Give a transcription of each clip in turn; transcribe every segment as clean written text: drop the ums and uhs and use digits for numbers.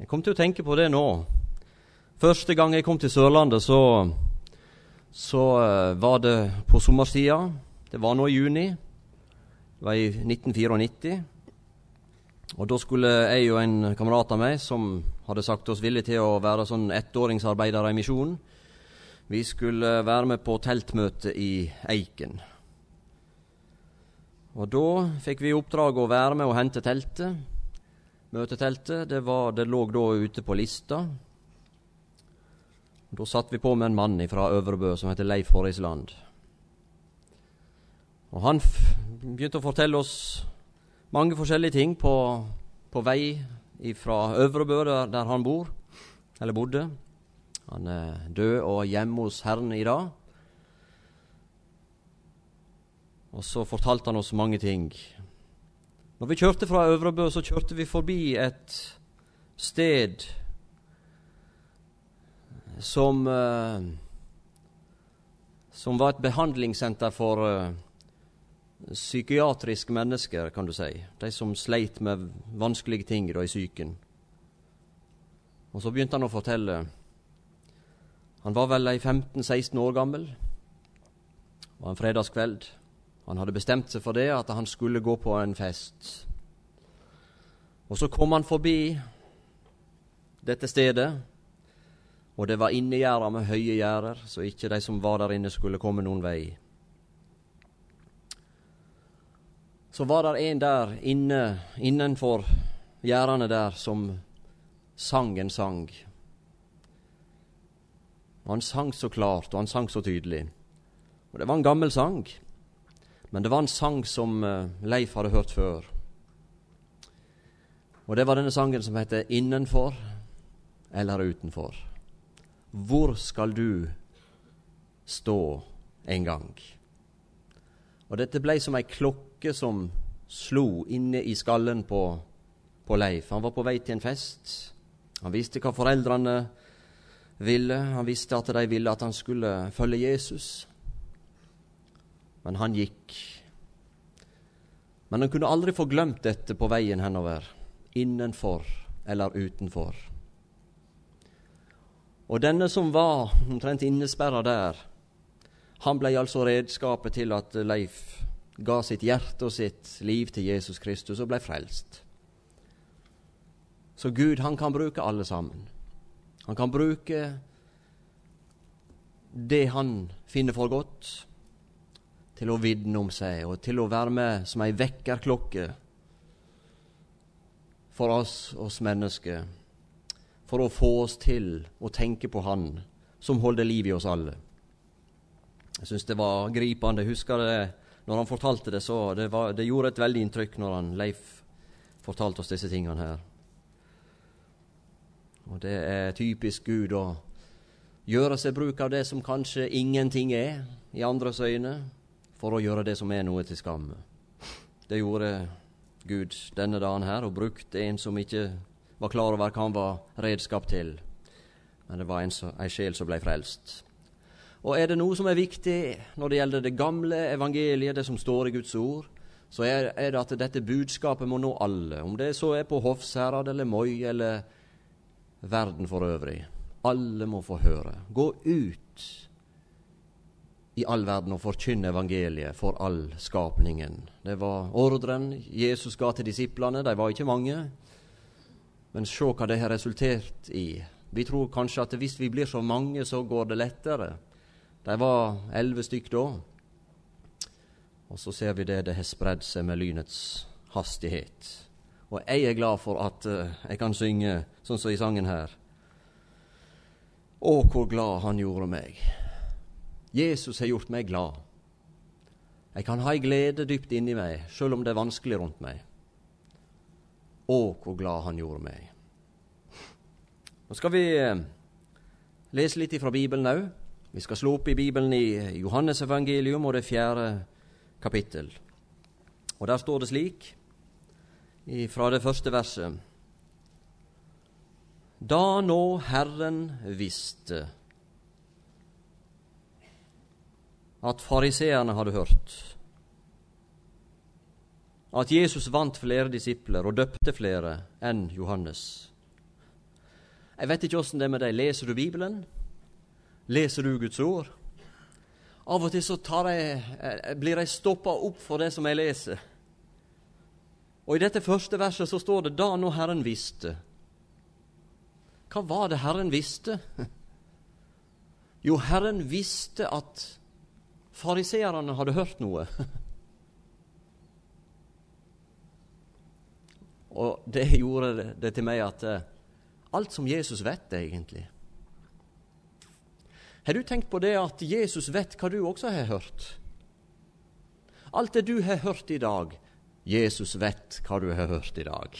Jeg kom til å tenke på det nå. Første gang jeg kom til Sørlandet, så var det på sommerstida. Det var nå i juni. Det var i 1994. Og da skulle jeg og en kamerat av meg, som hadde sagt oss villig til å være sånn ettåringsarbeidere i misjonen, vi skulle være med på teltmøte i Eiken. Og da fikk vi oppdrag å være med og hente teltet. Møteteltet, det lå da ute på lista. Da satt vi på med en mann fra Øvrebø som heter Leif Horrisland. Og han begynte å fortelle oss mange forskjellige ting på vei fra Øvrebø, der han bor, eller bodde. Han er død og hjemme hos Herren i dag. Og så fortalte han oss mange ting. Når vi kjørte fra Øvrebø, så kjørte vi forbi et sted som var et behandlingssenter for psykiatriske mennesker, kan du si. De som sleit med vanskelige ting i psyken. Og så begynte han å fortelle. Han var vel 15-16 år gammel. Det var en fredagskveld. Han hadde bestemt seg for det, at han skulle gå på en fest. Og så kom han forbi dette stedet, og det var innegjerder med høye gjerder, så ikke de som var der inne skulle komme noen vei. Så var der en der innenfor gjerdene der som sang en sang. Og han sang så klart, og han sang så tydelig. Og det var en gammel sang. Men det var en sang som Leif hadde hørt før. Og det var denne sangen som heter Innenfor eller utenfor. Hvor skal du stå en gang? Og dette ble som ei klokke som slo inne i skallen på Leif. Han var på vei til en fest. Han visste hva foreldrene ville. Han visste at de ville at han skulle følge Jesus. Men han gikk. Men han kunne aldri få glemt dette på veien henover, innenfor eller utenfor. Og denne som var omtrent innesperret der, han ble altså redskapet til at Leif ga sitt hjerte og sitt liv til Jesus Kristus og ble frelst. Så Gud, han kan bruke alle sammen. Han kan bruke det han finner for godt, til å vitne om seg, og til å være med som ei vekkerklokke for oss mennesker, for å få oss til å tenke på Han som holder liv i oss alle. Jeg synes det var gripende. Jeg husker det, når han fortalte det, så det gjorde et veldig inntrykk når Leif fortalte oss disse tingene her. Og det er typisk Gud å gjøre seg bruk av det som kanskje ingenting er i andres øyne, for å gjøre det som er noe til skamme. Det gjorde Gud denne dagen her, og brukte en som ikke var klar over hva han var redskap til. Men det var en sjel som ble frelst. Og er det noe som er viktig når det gjelder det gamle evangeliet, det som står i Guds ord, så er det at dette budskapet må nå alle, om det så er på Hofsherad eller Moi eller verden for øvrig. Alle må få høre. Gå ut i all verden og forkynne evangeliet for all skapningen. Det var ordren Jesus ga til disiplene. De var ikke mange, men se hva det har resultert i. Vi tror kanskje at hvis vi blir så mange, så går det lettere. De var 11 stykk da, og så ser vi det har spredd seg med lynets hastighet. Og jeg er glad for at jeg kan synge sånn som i sangen her. Å, hvor glad han gjorde meg. Jesus har gjort meg glad. Jeg kan ha en glede dypt inni meg, selv om det er vanskelig rundt meg. Å, hvor glad han gjorde meg. Nå skal vi lese litt fra Bibelen også. Vi skal slå opp i Bibelen i Johannes evangelium og det 4. kapittel. Og der står det slik, fra det første verset. Da nå Herren visste at fariseerne hadde hørt at Jesus vant flere disipler og døpte flere enn Johannes, Jeg vet ikke hvordan det er med deg. Leser du Bibelen? Leser du Guds ord? Av og til så blir jeg stoppet opp for det som jeg leser. Og i dette første verset så står det, da når Herren visste. Hva var det Herren visste? Jo, Herren visste at fariseerne hadde hørt noe. Og det gjorde det til meg at alt som Jesus vet egentlig. Har du tenkt på det at Jesus vet hva du også har hørt? Alt det du har hørt i dag, Jesus vet hva du har hørt i dag.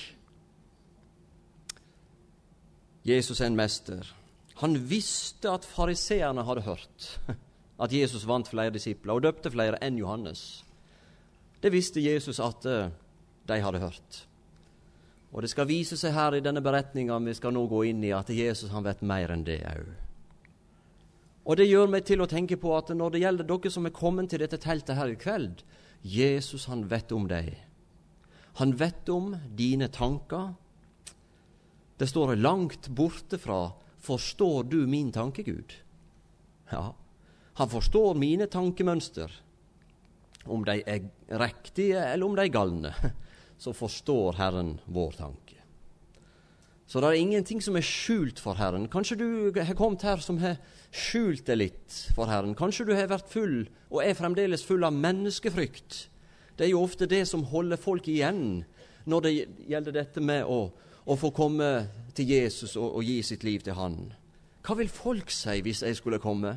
Jesus er en mester. Han visste at fariseerne hadde hørt at Jesus vant flere disipler og døpte flere enn Johannes. Det visste Jesus at de hadde hørt. Og det skal vise seg her i denne beretningen vi skal nå gå inn i, at Jesus han vet mer enn det også. Og det gjør meg til å tenke på at når det gjelder dere som er kommet til dette teltet her i kveld, Jesus han vet om deg. Han vet om dine tanker. Det står langt borte fra, forstår du min tanke, Gud? Ja, han forstår mine tankemønster. Om de er riktige eller om de er galne, så forstår Herren vår tanke. Så det er ingenting som er skjult for Herren. Kanskje du har kommet her som har skjult det litt for Herren. Kanskje du har vært full og er fremdeles full av menneskefrykt. Det er jo ofte det som holder folk igjen når det gjelder dette med å få komme til Jesus og gi sitt liv til han. Hva vil folk si hvis jeg skulle komme?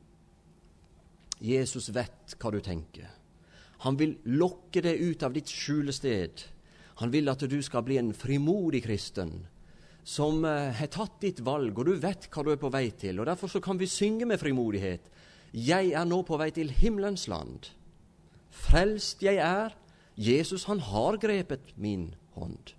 Jesus vet hva du tenker. Han vil lokke deg ut av ditt skjulested. Han vil at du skal bli en frimodig kristen som har tatt ditt valg, og du vet hva du er på vei til. Og derfor så kan vi synge med frimodighet. Jeg er nå på vei til himmelens land. Frelst jeg er. Jesus han har grepet min hånd.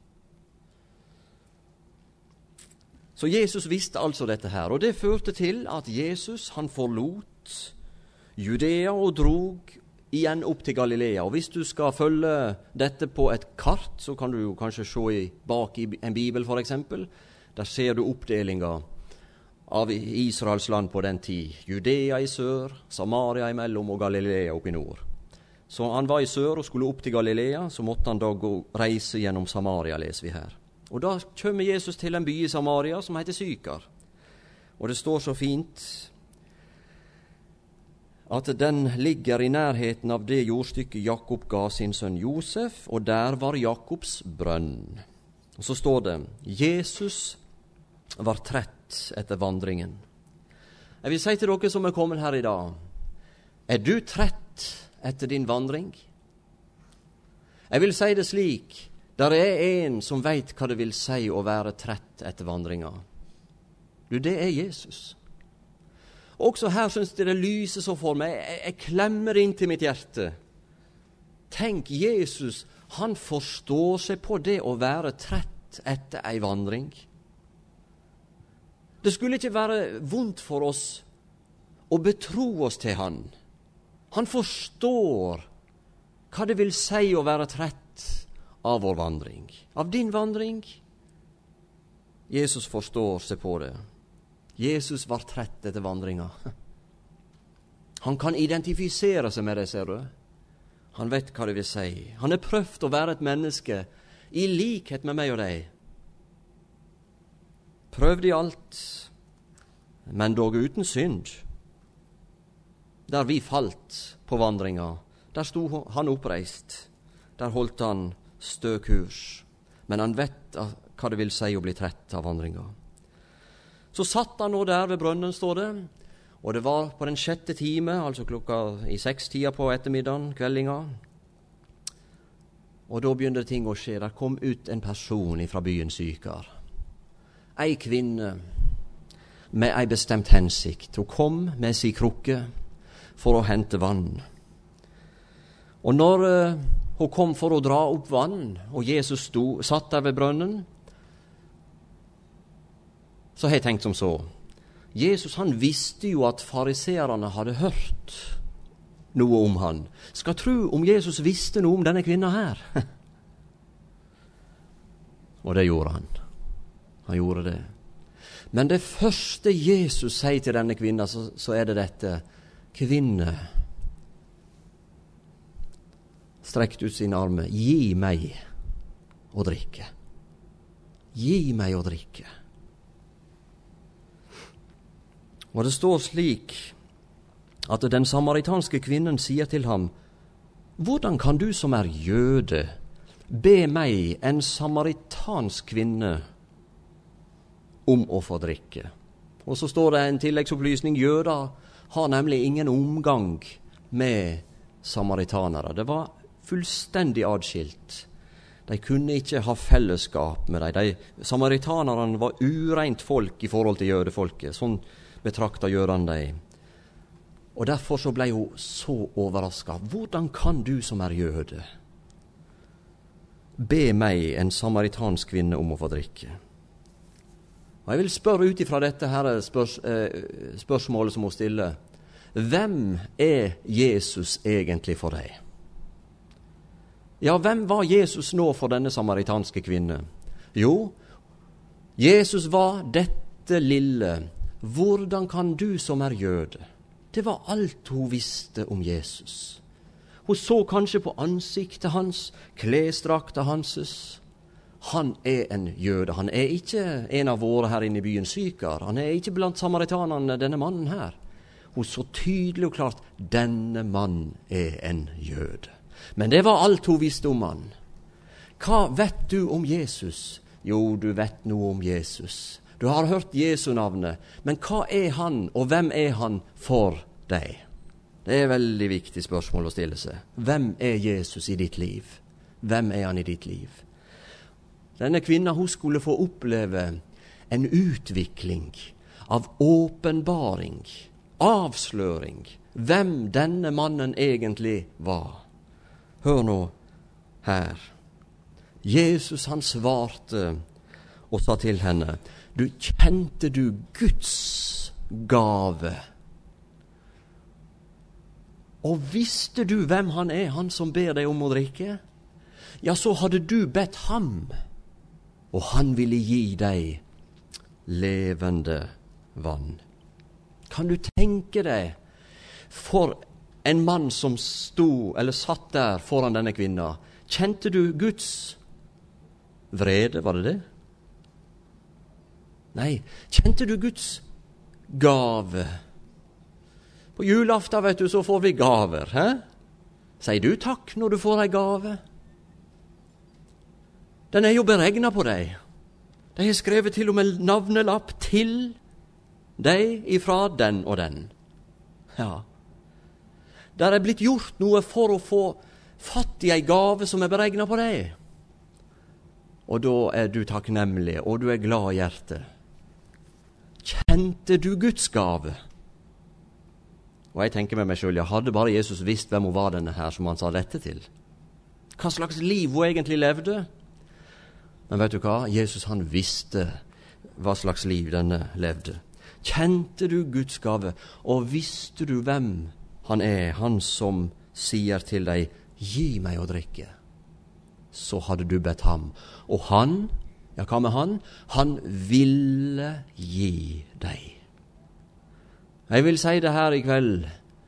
Så Jesus visste altså dette her, og det førte til at Jesus han forlot Judea og drog igjen opp til Galilea. Og hvis du skal følge dette på et kart, så kan du jo kanskje se bak i en bibel for eksempel. Der ser du oppdelinga av Israels land på den tid. Judea i sør, Samaria imellom og Galilea opp i nord. Så han var i sør og skulle opp til Galilea, så måtte han da reise gjennom Samaria, leser vi her. Og da kommer Jesus til en by i Samaria som heter Sykar. Og det står så fint at den ligger i nærheten av det jordstykket Jakob ga sin sønn Josef, og der var Jakobs brønn. Og så står det, Jesus var trett etter vandringen. Jeg vil si til dere som er kommet her i dag, er du trett etter din vandring? Jeg vil si det slik, der er en som vet hva det vil si å være trett etter vandringa. Du, det er Jesus. Også her synes jeg det lyser så for meg. Jeg klemmer inn til mitt hjerte. Tenk, Jesus, han forstår seg på det å være trett etter ei vandring. Det skulle ikke være vondt for oss å betro oss til han. Han forstår hva det vil si å være trett av vår vandring. Av din vandring. Jesus forstår seg på det. Jesus var trett etter vandringa. Han kan identifisere seg med det, ser du. Han vet hva det vil si. Han har prøvd å være et menneske i likhet med meg og deg. Prøvd i alt, men dog uten synd. Der vi falt på vandringa, der sto han oppreist. Der holdt han stø kurs. Men han vet hva det vil si å bli trett av vandringa. Så satt han nå der ved brønnen, står det, og det var på den 6. time, altså klokka i 6-tida på ettermiddagen, kveldinga. Og da begynte ting å skje. Der kom ut en person fra byen Sykar. Ei kvinne med ei bestemt hensikt. Hun kom med sin krukke for å hente vann. Og når hun kom for å dra opp vann, og Jesus satt der ved brønnen, så har jeg tenkt som så. Jesus han visste jo at fariseerne hadde hørt noe om han. Skal tro om Jesus visste noe om denne kvinna her. Og det gjorde han. Han gjorde det. Men det første Jesus sier til denne kvinnen, så er det dette: Kvinne, strekt ut sine armer, gi meg å drikke. Gi meg å drikke. Og det står slik at den samaritanske kvinnen sier til ham: hvordan kan du som er jøde be meg, en samaritansk kvinne, om å få drikke? Og så står det en tilleggsopplysning: jøder har nemlig ingen omgang med samaritanere. Det var fullstendig adskilt. De kunne ikke ha fellesskap med dem. Samaritanerne var ureint folk i forhold til jødefolket. Sånn betrakta jødene dem. Og derfor så ble hun så overrasket. Hvordan kan du som er jøde be meg, en samaritansk kvinne, om å få drikke? Og jeg vil spørre ut ifra dette her spørsmålet som hun stiller: hvem er Jesus egentlig for deg? Ja, hvem var Jesus nå for denne samaritanske kvinne? Jo, Jesus var dette lille: hvordan kan du som er jøde? Det var alt hun visste om Jesus. Hun så kanskje på ansiktet hans, klesdrakta hans. Han er en jøde. Han er ikke en av våre her inne i byen Sykar. Han er ikke blant samaritanerne, denne mannen her. Hun så tydelig og klart: denne mannen er en jøde. Men det var alt hun visste om han. Hva vet du om Jesus? Jo, du vet noe om Jesus. Du har hørt Jesu navnet, men hva er han, og hvem er han for deg? Det er et veldig viktig spørsmål å stille seg. Hvem er Jesus i ditt liv? Hvem er han i ditt liv? Denne kvinna, hun skulle få oppleve en utvikling av åpenbaring, avsløring, hvem denne mannen egentlig var. Hør nå her. Jesus, han svarte og sa til henne: kjente du Guds gave? Og visste du hvem han er, han som ber deg om å drikke? Ja, så hadde du bedt ham, og han ville gi deg levende vann. Kan du tenke deg for en mann som satt der foran denne kvinna? Kjente du Guds vrede, var det det? Nei, kjente du Guds gave? På julaften, vet du, så får vi gaver, hæ? Sier du takk når du får ei gave? Den er jo beregnet på deg. De har skrevet til og med navnelapp til deg ifra den og den. Ja. Der er blitt gjort noe for å få fatt i ei gave som er beregnet på deg. Og da er du takknemlig, og du er glad i hjertet. Kjente du Guds gave? Og jeg tenker med meg selv, hadde bare Jesus visst hvem hun var, denne her, som han sa dette til. Hva slags liv hun egentlig levde? Men vet du hva? Jesus, han visste hva slags liv denne levde. Kjente du Guds gave, og visste du hvem han er, han som sier til deg: gi meg å drikke? Så hadde du bedt ham, og han, ja, hva med han? Han ville gi deg. Jeg vil si det her i kveld.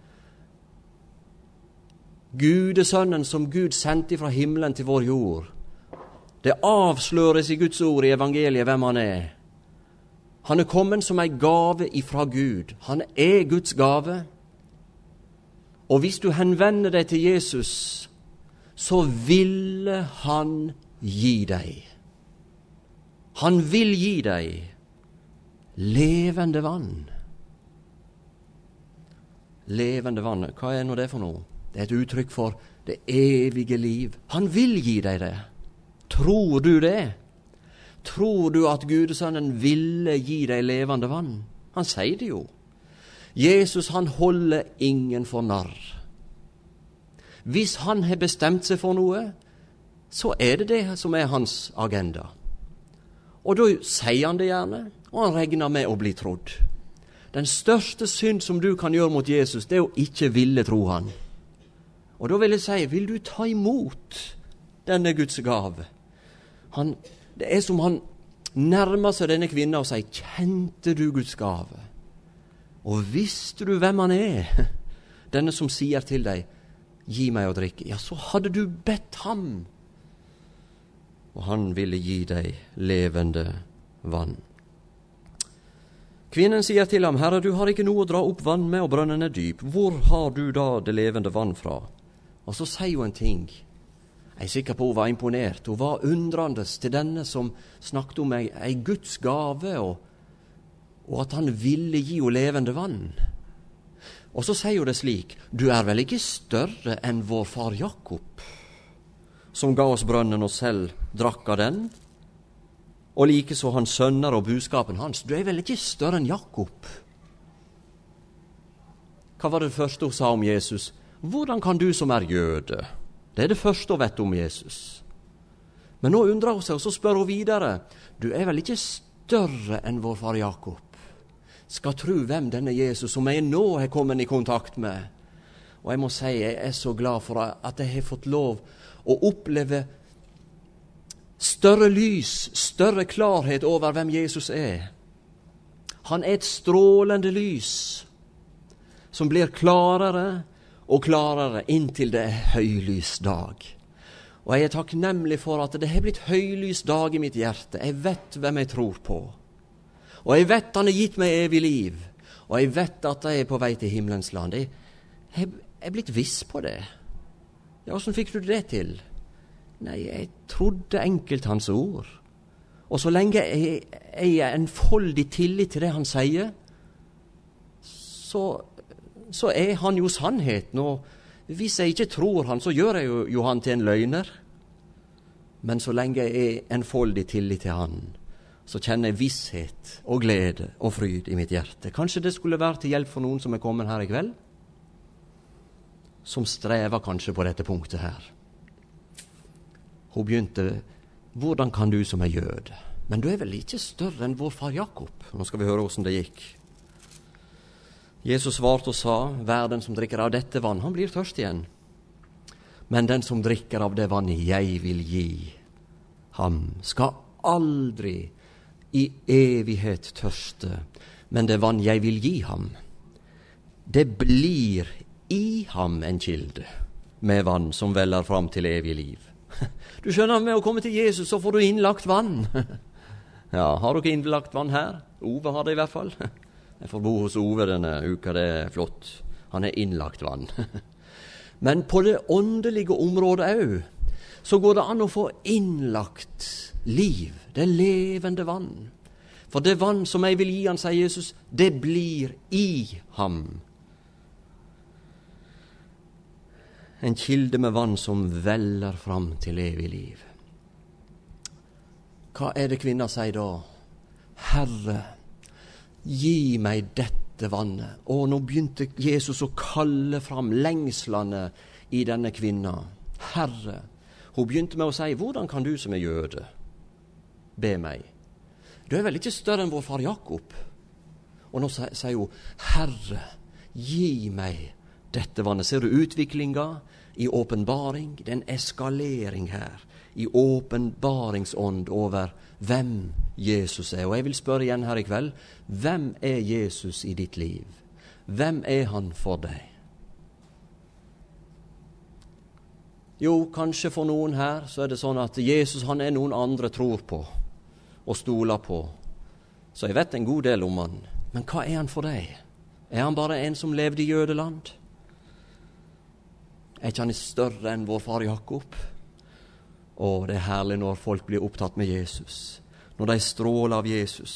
Gudesønnen som Gud sendte fra himmelen til vår jord, det avsløres i Guds ord i evangeliet hvem han er. Han er kommet som en gave ifra Gud. Han er Guds gave. Og hvis du henvender deg til Jesus, så ville han gi deg. Han vil gi deg levende vann. Levende vann, hva er nå det for noe? Det er et uttrykk for det evige liv. Han vil gi deg det. Tror du det? Tror du at Gudesønnen ville gi deg levende vann? Han sier det jo. Jesus, han holder ingen for narr. Hvis han har bestemt seg for noe, så er det det som er hans agenda. Og da sier han det gjerne, og han regner med å bli trodd. Den største synd som du kan gjøre mot Jesus, det er å ikke ville tro han. Og da vil jeg si, vil du ta imot denne Guds gave? Det er som han nærmer seg denne kvinnen og sier, kjente du Guds gave? Og visste du hvem han er? Denne som sier til deg, gi meg å drikke. Ja, så hadde du bedt ham. Og han ville gi deg levende vann. Kvinnen sier til ham, Herre, du har ikke noe å dra opp vann med, og brønnen er dyp. Hvor har du da det levende vann fra? Og så sier hun en ting. Jeg er sikker på hun var imponert. Hun var undrandes til denne som snakket om ei Guds gave, og at han ville gi henne levende vann. Og så sier hun det slik, du er vel ikke større enn vår far Jakob, som ga oss brønnen og selv drakk av den? Og like så hans sønner og buskapen hans. Du er vel ikke større enn Jakob? Hva var det første hun sa om Jesus? Hvordan kan du som er jøde? Det er det første hun vet om Jesus. Men nå undrer hun seg, og så spør hun videre. Du er vel ikke større enn vår far Jakob? Skal tro hvem denne Jesus som jeg nå har kommet i kontakt med. Og jeg må si, jeg er så glad for at jeg har fått lov å oppleve større lys, større klarhet over hvem Jesus er. Han er et strålende lys som blir klarere og klarere inntil det er høylysdag. Og jeg er takknemlig for at det har blitt høylysdag i mitt hjerte. Jeg vet hvem jeg tror på. Og jeg vet han har gitt meg evig liv. Og jeg vet at jeg er på vei til himmelens land. Jeg er blitt viss på det. Ja, hvordan fikk du det til? Nei, jeg trodde enkelt hans ord. Og så lenge jeg er enfoldig tillit til det han sier, så er han jo sannheten. Og hvis jeg ikke tror han, så gjør jeg jo han til en løgner. Men så lenge jeg er enfoldig tillit til han, så kjenner jeg visshet og glede og fryd i mitt hjerte. Kanskje det skulle være til hjelp for noen som er kommet her i kveld, som strever kanskje på dette punktet her. Hun begynte, hvordan kan du som er jøde? Men du er vel ikke større enn vår far Jakob? Nå skal vi høre hvordan det gikk. Jesus svarte og sa, hver den som drikker av dette vann, han blir tørst igjen. Men den som drikker av det vannet jeg vil gi ham, skal aldri i evighet tørste. Men det vann jeg vil gi ham, det blir i ham en kilde med vann som veller fram til evig liv. Du skjønner, med å komme til Jesus så får du innlagt vann. Ja, har du ikke innlagt vann her? Ove har det i hvert fall. Jeg får bo hos Ove denne uka, det er flott. Han er innlagt vann. Men på det åndelige området også, så går det an å få innlagt liv. Det er levende vann. For det vann som jeg vil gi han, sier Jesus, det blir i ham. En kilde med vann som veller fram til evig liv. Hva er det kvinna sier da? Herre, gi meg dette vannet. Og nå begynte Jesus å kalle fram lengslene i denne kvinna. Herre, hun begynte med å si, hvordan kan du som er jøde be meg? Du er vel ikke større enn vår far Jakob? Og nå sier hun, Herre, gi meg dette vannet. Ser du utviklinga i åpenbaring? Det er en eskalering her i åpenbaringsånd over hvem Jesus er. Og jeg vil spørre igjen her i kveld, hvem er Jesus i ditt liv? Hvem er han for deg? Jo, kanskje for noen her så er det sånn at Jesus han er noen andre tror på og stoler på. Så jeg vet en god del om han. Men hva er han for deg? Er han bare en som levde i jødeland? Er ikke han større enn vår far Jakob? Og det er herlig når folk blir opptatt med Jesus, når de stråler av Jesus.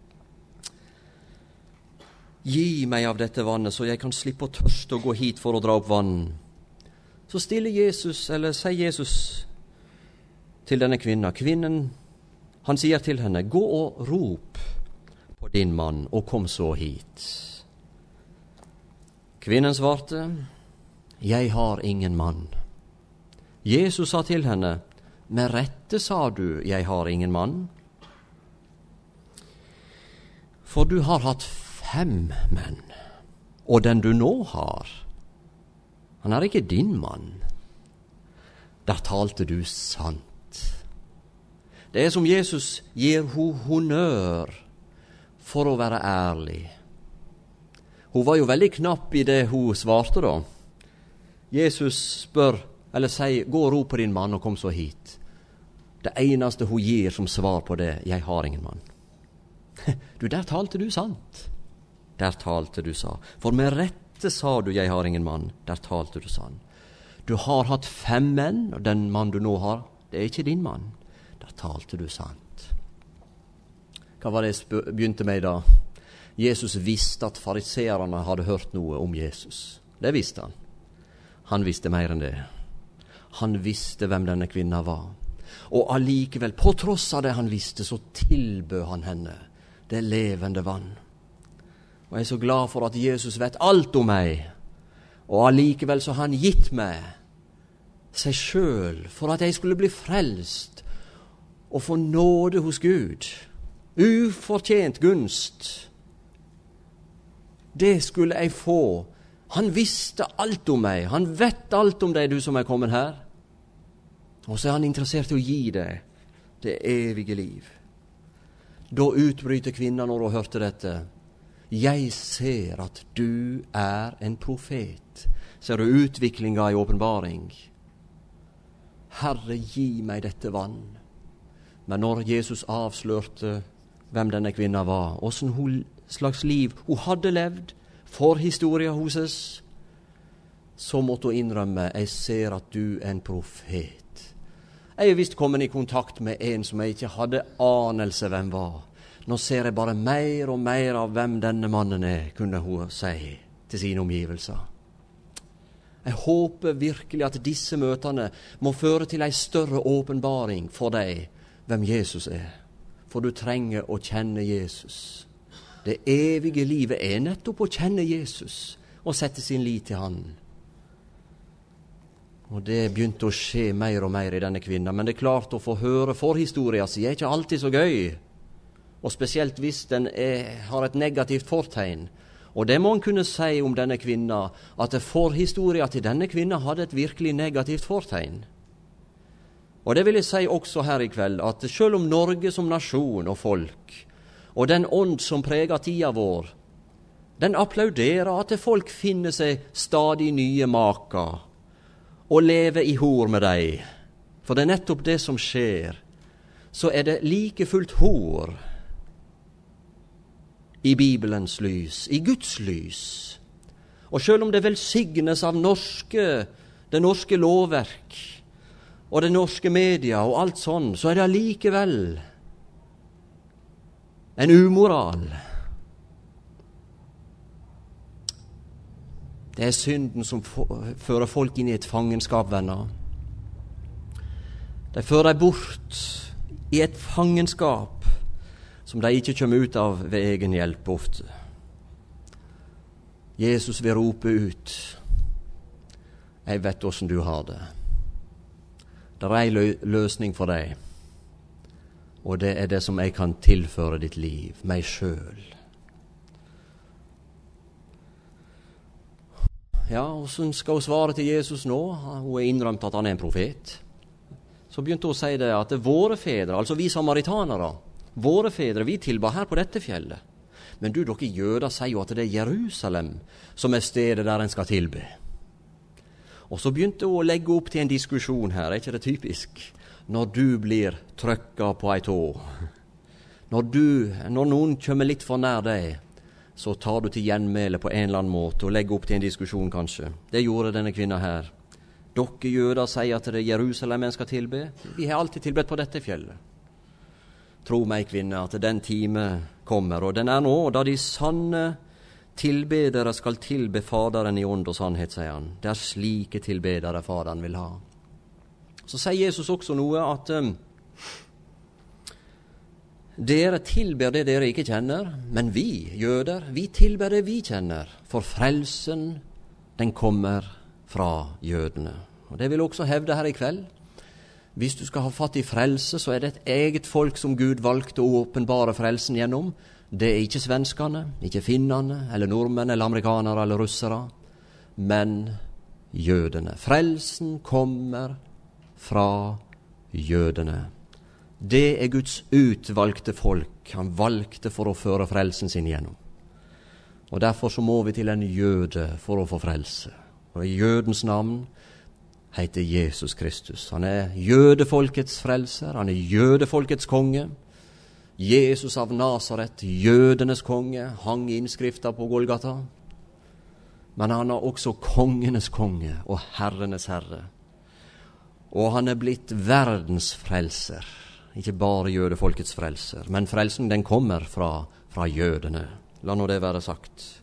Gi meg av dette vannet, så jeg kan slippe å tørste og gå hit for å dra opp vann. Så stiller Jesus, eller sier Jesus til denne kvinnen, han sier til henne, gå og rop på din mann, og kom så hit. Kvinnen svarte, jeg har ingen mann. Jesus sa til henne, med rette sa du, jeg har ingen mann. For du har hatt 5 menn, og den du nå har, han er ikke din mann. Der talte du sant. Det som Jesus gir hun honnør for å være ærlig. Hun var jo veldig knapp i det hun svarte da. Jesus spør, eller sier, gå og ro på din mann og kom så hit. Det eneste hun gir som svar på det, jeg har ingen mann. Du, der talte du sant. Der talte du sa. For med rette sa du, jeg har ingen mann. Der talte du sant. Du har hatt 5 menn, og den mann du nå har, det er ikke din mann. Der talte du sant. Hva var det jeg begynte med da? Jesus visste at fariseerne hadde hørt noe om Jesus. Det visste han. Han visste mer enn det. Han visste hvem denne kvinna var. Og allikevel, på tross av det han visste, så tilbød han henne det levende vann. Og jeg er så glad for at Jesus vet alt om meg, og allikevel så har han gitt meg seg selv for at jeg skulle bli frelst og få nåde hos Gud. Ufortjent gunst. Det skulle jeg få. Han visste alt om meg. Han vet alt om deg, du som er kommet her. Og så er han interessert i å gi deg det evige liv. Da utbryter kvinna når hun hørte dette. Jeg ser at du er en profet. Ser du utviklinga i åpenbaring? Herre, gi meg dette vann. Men når Jesus avslørte hvem denne kvinna var, hvordan hun slags liv hun hadde levd, forhistoria hos oss, så måtte hun innrømme, jeg ser at du er en profet. Jeg er visst kommet i kontakt med en som jeg ikke hadde anelse hvem var. Nå ser jeg bare mer og mer av hvem denne mannen er, kunne hun si til sine omgivelser. Jeg håper virkelig at disse møtene må føre til en større åpenbaring for deg, hvem Jesus er. For du trenger å kjenne Jesus. Det evige livet er nettopp å kjenne Jesus og sette sin lit til han. Og det begynte å skje mer og mer i denne kvinna, men det er klart å få høre forhistoria si er ikke alltid så gøy, og spesielt hvis den har et negativt fortegn. Og det må en kunne si om denne kvinna, at forhistoria til denne kvinna hadde et virkelig negativt fortegn. Og det vil jeg si også her i kveld, at selv om Norge som nasjon og folk, og den ånd som preger tida vår, den applauderer at folk finner seg stadig nye maker, og lever i hor med deg. For det er nettopp det som skjer. Så er det like fullt hor i Bibelens lys, i Guds lys. Og selv om det velsignes av det norske lovverk, og det norske media og alt sånn, så er det allikevel en umoral. Det er synden som fører folk inn i et fangenskap, venner. De fører deg bort i et fangenskap som de ikke kommer ut av ved egen hjelp ofte. Jesus vil rope ut, jeg vet hvordan du har det. Det er en løsning for deg, og det er det som jeg kan tilføre ditt liv, meg selv. Ja, og så skal hun svare til Jesus nå. Hun har innrømt at han er en profet. Så begynte hun å si det at våre fedre, altså vi samaritanere, våre fedre, vi tilba her på dette fjellet. Men du, dere jøder sier jo at det er Jerusalem som er stedet der en skal tilbe. Og så begynte hun å legge opp til en diskusjon her, er ikke det typisk? Når du blir trøkket på ei tå, når noen kommer litt for nær deg, så tar du til gjenmæle på en eller annen måte og legger opp til en diskusjon kanskje. Det gjorde denne kvinna her. Dere jøder sier at det er Jerusalem en skal tilbe. Vi har alltid tilbedt på dette fjellet. Tro meg, kvinne, at den time kommer, og den er nå, da de sanne tilbedere skal tilbe Faderen i ånd og sannhet, sier han. Det er slike tilbedere Faderen vil ha. Så sier Jesus også noe at dere tilber det dere ikke kjenner, men vi, jøder, vi tilber det vi kjenner, for frelsen, den kommer fra jødene. Og det vil også hevde her i kveld. Hvis du skal ha fatt i frelse, så er det et eget folk som Gud valgte å åpenbare frelsen gjennom. Det er ikke svenskene, ikke finnene, eller nordmenn, eller amerikanere, eller russere, men jødene. Frelsen kommer fra jødene. Det Guds utvalgte folk. Han valgte for å føre frelsen sin gjennom. Og derfor så må vi til en jøde for å få frelse. Og i jødens navn heter Jesus Kristus. Han jødefolkets frelser, han jødefolkets konge. Jesus av Nazaret, jødenes konge, hang innskrifta på Golgata. Men han også kongenes konge og herrenes herre. Og han blitt verdens frelser. Ikke bare jødefolkets frelser, men frelsen den kommer fra jødene. La nå det være sagt.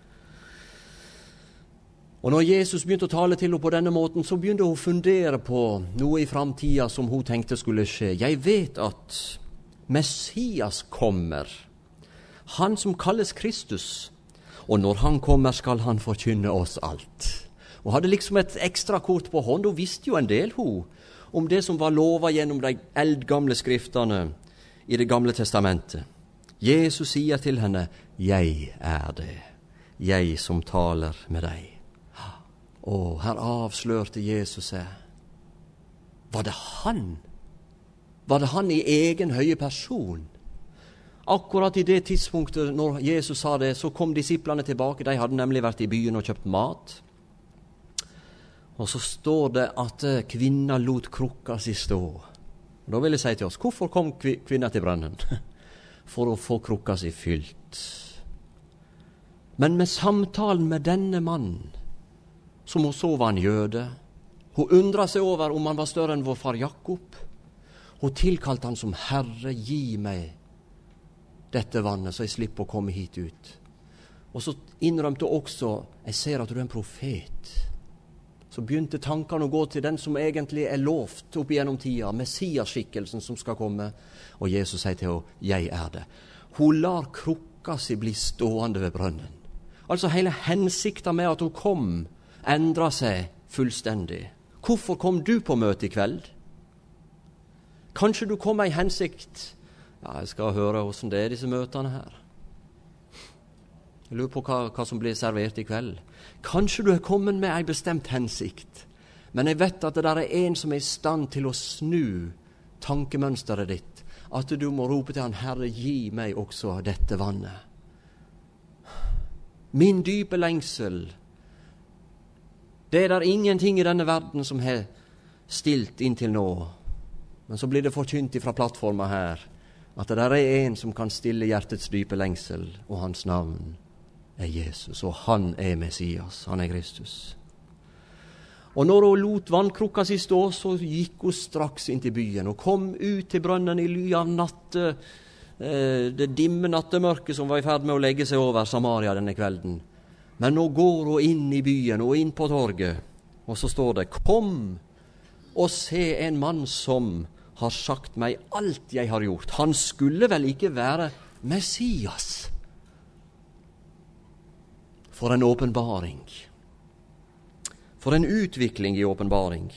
Og når Jesus begynte å tale til henne på denne måten, så begynte hun å fundere på noe i framtida som hun tenkte skulle skje. Jeg vet at Messias kommer, han som kalles Kristus, og når han kommer skal han forkynne oss alt. Hun hadde liksom et ekstra kort på hånd. Hun visste jo en del om det som var lovet gjennom de eldgamle skriftene i det gamle testamentet. Jesus sier til henne, jeg det, jeg som taler med deg. Og her avslørte Jesus seg. Var det han? Var det han i egen høye person? Akkurat i det tidspunktet når Jesus sa det, så kom disiplene tilbake. De hadde nemlig vært i byen og kjøpt mat. Og så står det at kvinna lot krukka si stå. Da vil jeg si til oss, hvorfor kom kvinna til brønnen? For å få krukka si fylt. Men med samtalen med denne mannen, som hun så var en jøde, hun undret seg over om han var større enn vår far Jakob. Hun tilkalte han som Herre, gi meg dette vannet, så jeg slipper å komme hit ut. Og så innrømte hun også, jeg ser at du en profet. Så begynte tankene å gå til den som egentlig lovt opp gjennom tida, Messias-skikkelsen som skal komme. Og Jesus sier til henne, jeg det. Hun lar krukka si bli stående ved brønnen. Altså hele hensikten med at hun kom, endret seg fullstendig. Hvorfor kom du på møte i kveld? Kanskje du kom med en hensikt. Ja, jeg skal høre hvordan det disse møtene her. Jeg lurer på hva som blir servert i kveld. Kanskje du har kommet med en bestemt hensikt, men jeg vet at det der en som i stand til å snu tankemønsteret ditt, at du må rope til han, Herre, gi meg også dette vannet. Min dype lengsel, det der ingenting i denne verden som har stilt inntil nå, men så blir det forkynt fra plattformen her, at det der en som kan stille hjertets dype lengsel, og hans navn Jesus, og han Messias, han Kristus. Og når hun lot vannkrukka si stå, så gikk hun straks inn til byen, og kom ut til brønnen i ly av det dimme nattemørket som var i ferd med å legge seg over Samaria denne kvelden. Men nå går hun inn i byen, og inn på torget, og så står det, kom og se en mann som har sagt meg alt jeg har gjort. Han skulle vel ikke være Messias? For en åpenbaring. For en utvikling i åpenbaring.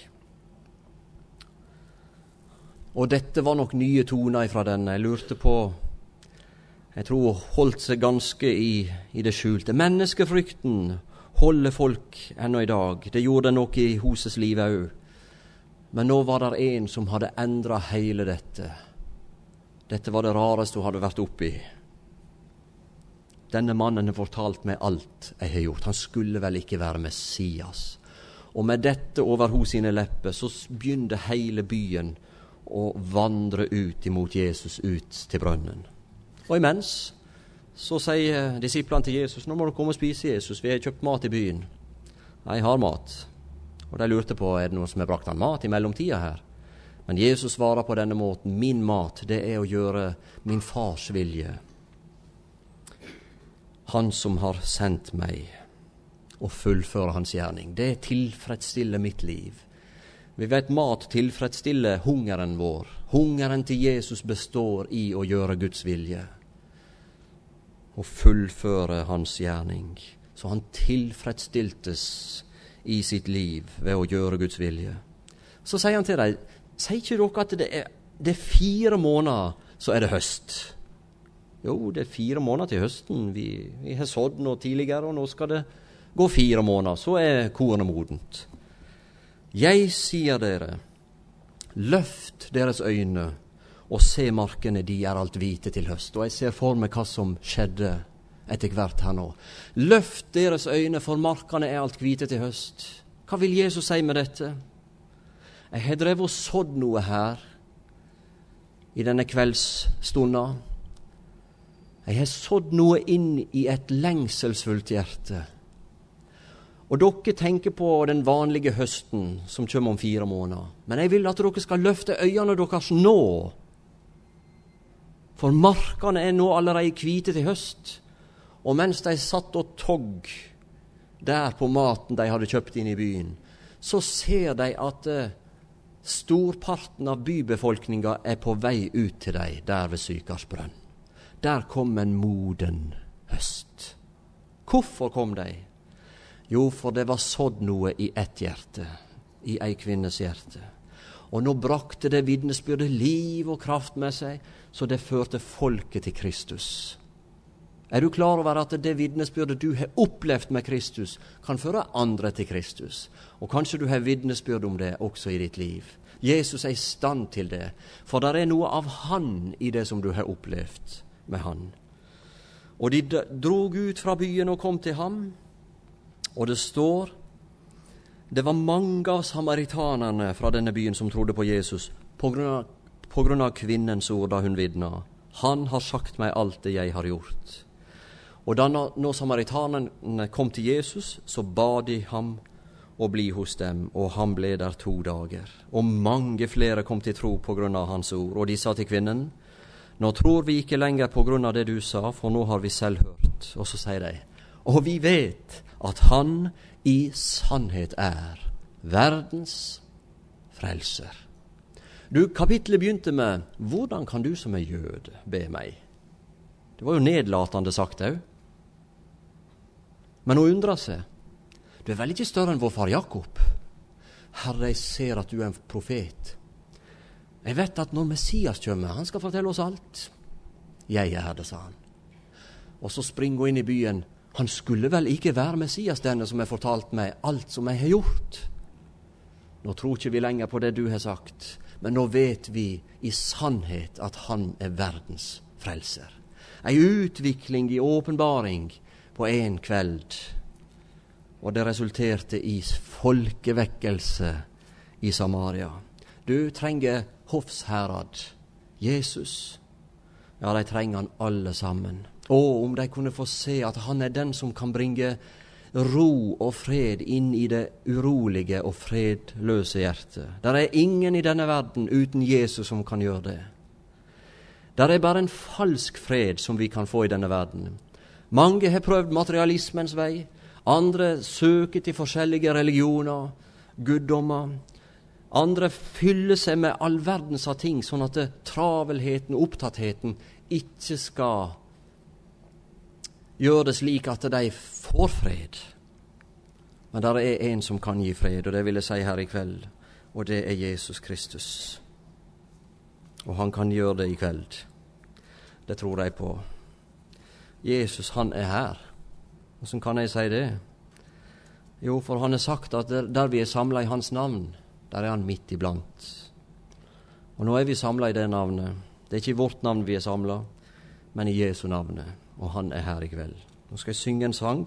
Og dette var nok nye toner fra denne. Jeg lurte på, jeg tror hun holdt seg ganske i det skjulte. Menneskefrykten holder folk ennå i dag. Det gjorde det nok i hoses liv også. Men nå var det en som hadde endret hele dette. Dette var det rareste hun hadde vært oppi. Denne mannen har fortalt meg alt jeg har gjort. Han skulle vel ikke være Messias. Og med dette over hos sine lepper, så begynte hele byen å vandre ut imot Jesus, ut til brønnen. Og imens, så sier disiplene til Jesus, nå må du komme og spise, Jesus, vi har kjøpt mat i byen. Jeg har mat. Og de lurte på, det noen som har brakt han mat i mellomtida her? Men Jesus svarer på denne måten, min mat, det å gjøre min fars vilje. Han som har sendt meg, og fullføre hans gjerning. Det tilfredsstiller mitt liv. Vi vet mat tilfredsstiller hungeren vår. Hungeren til Jesus består i å gjøre Guds vilje. Og fullføre hans gjerning. Så han tilfredsstiltes i sitt liv ved å gjøre Guds vilje. Så sier han til deg, sier ikke dere at det er 4 måneder så er det høst? Jo, det er 4 måneder til høsten. Vi har sådd nå tidligere, og nå skal det gå 4 måneder, så er kornet modent. Jeg sier dere, løft deres øyne og se markene, de alt hvite til høst. Og jeg ser for meg hva som skjedde etter hvert her nå. Løft deres øyne, for markene alt hvite til høst. Hva vil Jesus si med dette? Jeg har drevet og sådd noe her i denne kveldsstunda. Jeg har sådd noe inn i et lengselsfullt hjerte. Og dere tenker på den vanlige høsten som kommer om 4 måneder. Men jeg vil at dere skal løfte øynene deres nå. For markene nå allerede hvite til høst. Og mens de satt og togg der på maten de hadde kjøpt inn i byen, så ser de at storparten av bybefolkninga på vei ut til dem der ved Sykarsbrønn. Der kom en moden høst. Hvorfor kom de? Jo, for det var sådd noe i ett hjerte, i ei kvinnes hjerte. Og nå brakte det vitnesbyrdet liv og kraft med seg, så det førte folket til Kristus. Er du klar over at det vitnesbyrdet du har opplevd med Kristus, kan føre andre til Kristus? Og kanskje du har vitnesbyrd om det også i ditt liv. Jesus er i stand til det, for det er noe av Han i det som du har opplevd med Han. Og de drog ut fra byen og kom til ham, og det står, det var mange av samaritanerne fra denne byen som trodde på Jesus, på grunn av kvinnens ord da hun vidna. Han har sagt meg alt det jeg har gjort. Og da når samaritanerne kom til Jesus, så ba de ham å bli hos dem, og han ble der 2 dager. Og mange flere kom til tro på grunn av hans ord. Og de sa til kvinnen, nå tror vi ikke lenger på grunn av det du sa, for nå har vi selv hørt. Og så sier de, og vi vet at han i sannhet er verdens frelser. Du, kapitlet begynte med, hvordan kan du som er jøde be meg? Det var jo nedlatende sagt også. Men hun undrer seg. Du er vel ikke større enn vår far Jakob? Herre, jeg ser at du er en profet. Jeg vet at når Messias kommer, han skal fortelle oss alt. Jeg er det, sa han. Og så springer hun inn i byen. Han skulle vel ikke være Messias, denne som har fortalt meg alt som jeg har gjort. Nå tror ikke vi lenger på det du har sagt, men nå vet vi i sannhet at han er verdens frelser. En utvikling i åpenbaring på en kveld, og det resulterte i folkevekkelse i Samaria. Du trenger hofsherad, Jesus. Ja, de trenger han alle sammen. Og om de kunne få se at han er den som kan bringe ro og fred inn i det urolige og fredløse hjertet. Der er ingen i denne verden uten Jesus som kan gjøre det. Der er bare en falsk fred som vi kan få i denne verden. Mange har prøvd materialismens vei, andre søker til forskjellige religioner, guddommer. Andre fyller seg med all verdens av ting, sånn at travelheten og opptattheten ikke skal gjøre det slik at de får fred. Men der er en som kan gi fred, og det vil jeg si her i kveld, og det er Jesus Kristus. Og han kan gjøre det i kveld. Det tror jeg på. Jesus, han er her. Hvordan kan jeg si det? Jo, for han har sagt at der vi er samlet i hans navn, der er han midt iblant. Og nå er vi samlet i det navnet. Det er ikke i vårt navn vi er samlet, men i Jesu navnet. Og han er her i kveld. Nå skal jeg synge en sang.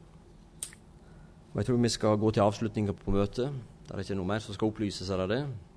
Og jeg tror vi skal gå til avslutningen på møtet. Det er ikke noe mer som skal opplyses av det.